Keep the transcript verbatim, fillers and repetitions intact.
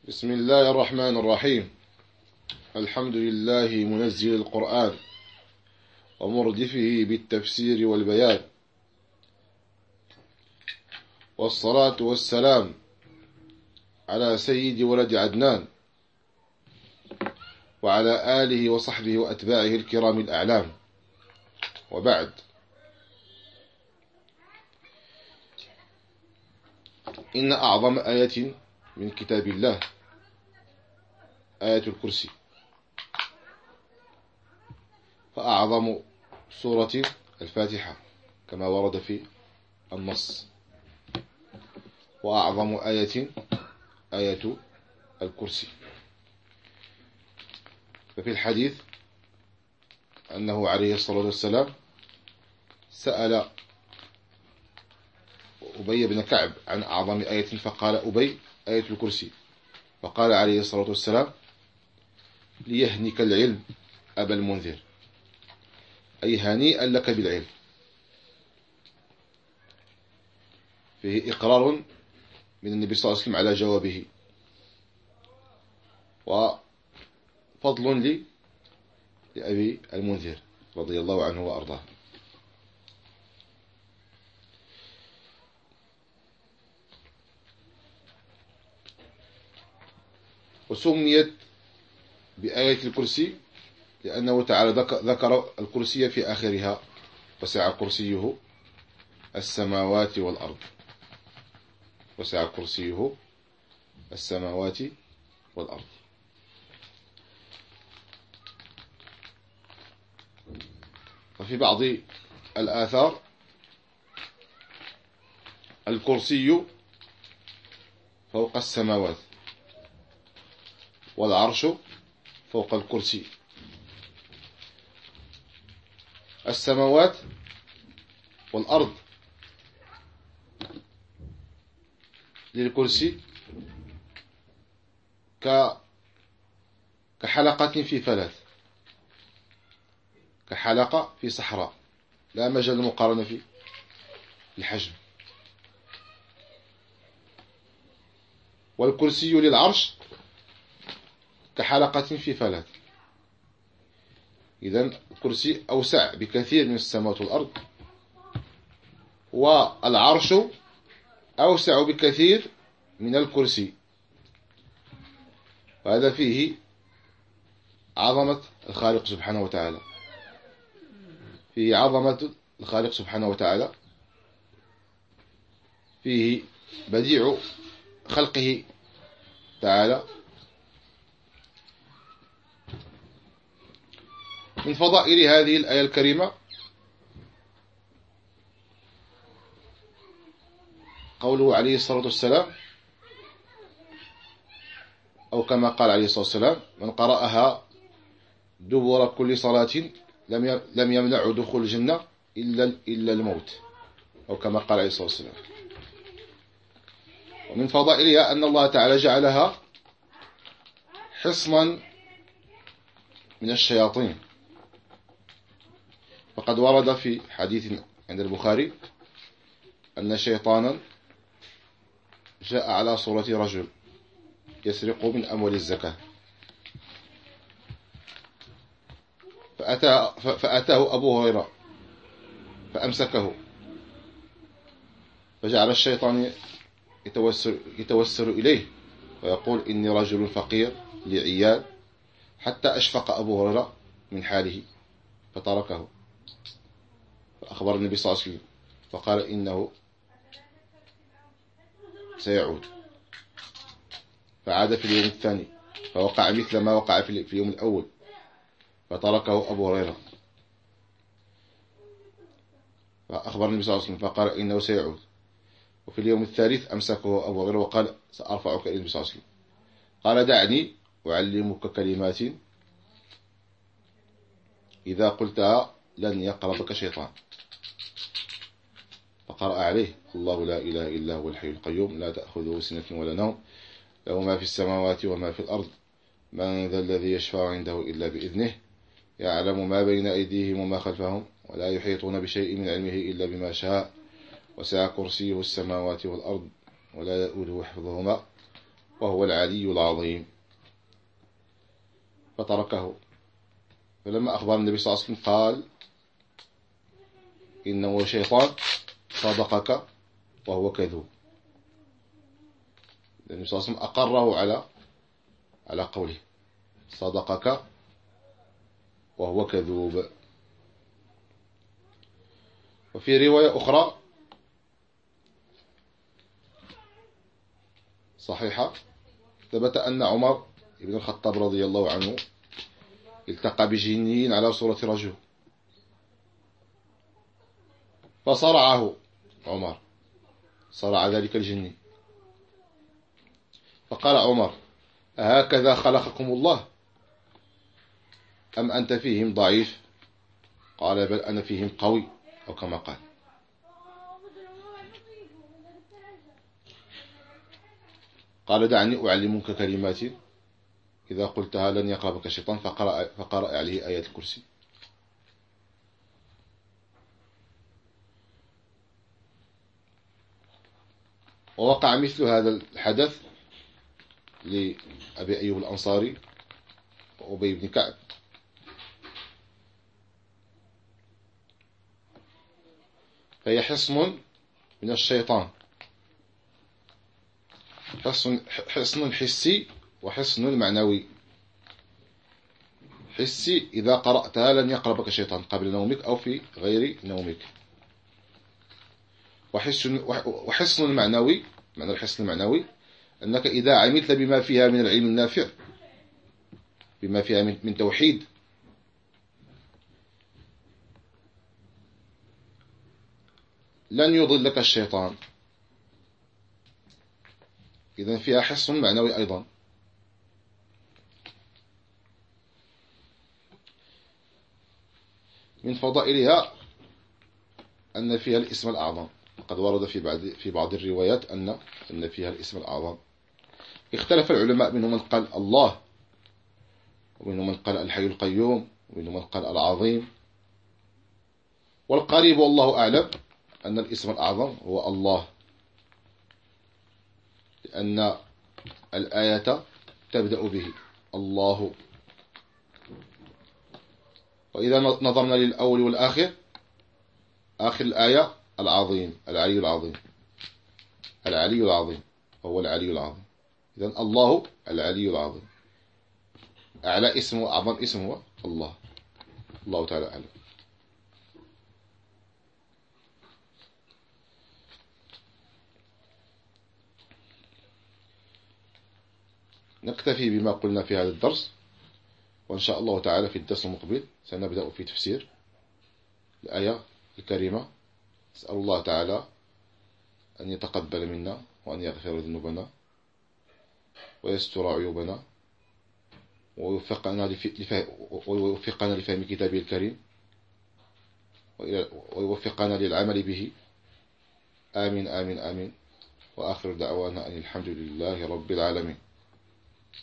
بسم الله الرحمن الرحيم. الحمد لله منزل القرآن ومردفه بالتفسير والبيان، والصلاة والسلام على سيد ولد عدنان وعلى آله وصحبه وأتباعه الكرام الأعلام، وبعد. إن أعظم آية من كتاب الله آية الكرسي، فأعظم سورة الفاتحة كما ورد في النص، وأعظم آية آية الكرسي. ففي الحديث أنه عليه الصلاة والسلام سأل أبي بن كعب عن أعظم آية، فقال أبي آية الكرسي، فقال عليه الصلاة والسلام: ليهنك العلم أبا المنذر، أي هنيئا لك بالعلم. فيه إقرار من النبي صلى الله عليه وسلم على جوابه، وفضل لي لأبي المنذر رضي الله عنه وأرضاه. وسميت بآية الكرسي لأنه تعالى ذكر الكرسي في آخرها: وسع كرسيه السماوات والأرض، وسع كرسيه السماوات والأرض. وفي بعض الآثار: الكرسي فوق السماوات، والعرش فوق الكرسي. السماوات والأرض للكرسي كحلقة في فلاة، كحلقة في صحراء، لا مجال للمقارنة في الحجم. والكرسي للعرش كحلقة في فلاة. إذن الكرسي أوسع بكثير من السماوات والأرض، والعرش أوسع بكثير من الكرسي. وهذا فيه عظمة الخالق سبحانه وتعالى، فيه عظمة الخالق سبحانه وتعالى، فيه بديع خلقه تعالى. من فضائل هذه الآية الكريمة قوله عليه الصلاة والسلام، أو كما قال عليه الصلاة والسلام: من قرأها دبر كل صلاة لم يمنع دخول الجنة إلا إلا الموت، أو كما قال عليه الصلاة والسلام. ومن فضائلها أن الله تعالى جعلها حصنا من الشياطين، فقد ورد في حديث عند البخاري أن شيطانا جاء على صورة رجل يسرق من أموال الزكاة، فأتاه, فأتاه أبو هريرة فأمسكه، فجعل الشيطان يتوسل, يتوسل إليه ويقول: إني رجل فقير لعيال، حتى أشفق أبو هريرة من حاله فتركه. فأخبر النبي صلى الله عليه وسلم فقال: إنه سيعود. فعاد في اليوم الثاني فوقع مثل ما وقع في اليوم الأول، فتركه أبو هريرة. فأخبر النبي صلى الله عليه وسلم فقال: إنه سيعود. وفي اليوم الثالث أمسكه أبو هريرة وقال: سأرفعك إلى النبي صلى الله عليه وسلم. قال: دعني أعلمك كلمات إذا قلتها لن يقربك شيطان. فقرأ عليه: الله لا إله إلا هو الحي القيوم، لا تأخذه سنة ولا نوم، له ما في السماوات وما في الأرض، من ذا الذي يشفع عنده إلا بإذنه، يعلم ما بين أيديهم وما خلفهم، ولا يحيطون بشيء من علمه إلا بما شاء، وسع كرسيه السماوات والأرض، ولا يؤوده حفظهما، وهو العلي العظيم، فتركه. فلما أخبر النبي صلى الله عليه وسلم قال إنه شيطان صدقك وهو كذوب. النبي صلى الله عليه وسلم أقره على على قوله صدقك وهو كذوب. وفي رواية أخرى صحيحة ثبت أن عمر بن الخطاب رضي الله عنه التقى بجني على صورة رجل، فصرعه عمر، صرع ذلك الجني، فقال عمر: هكذا خلقكم الله أم أنت فيهم ضعيف؟ قال: بل أنا فيهم قوي، أو كما قال. قال: دعني أعلمك كلمات إذا قلتها لن يقربك الشيطان، فقرأ, فقرأ عليه آيات الكرسي. ووقع مثل هذا الحدث لأبي أيوب الأنصاري وأبي بن كعب. فهي حصن من الشيطان، حصن, حصن حسي وحصن معنوي. حسي: إذا قرأتها لن يقربك الشيطان قبل نومك أو في غير نومك. وحصن, وحصن معنوي، معنى الحصن المعنوي أنك إذا عملت بما فيها من العلم النافع، بما فيها من, من توحيد، لن يضلك الشيطان. إذن فيها حصن معنوي أيضا. من فضائلها أن فيها الاسم الأعظم، وقد ورد في بعض في بعض الروايات أن أن فيها الاسم الأعظم. اختلف العلماء، منهم من قال الله، ومنهم من قال الحي القيوم، ومنهم من قال العظيم. والقريب والله أعلم أن الاسم الأعظم هو الله، لأن الآية تبدأ به الله. وإذا نظرنا للأول والآخر، آخر الآية العظيم، العلي العظيم، العلي العظيم، هو العلي العظيم. إذن الله العلي العظيم، أعلى اسم وأعظم اسم هو الله. الله تعالى أعلم. نكتفي بما قلنا في هذا الدرس، وإن شاء الله تعالى في الدرس المقبل سنبدأ في تفسير الآية الكريمة. أسأل الله تعالى أن يتقبل منا وأن يغفر ذنوبنا ويستر عيوبنا ويوفقنا ويوفقنا لفهم كتابه الكريم ويوفقنا للعمل به. آمين آمين آمين. وآخر دعوانا أن الحمد لله رب العالمين.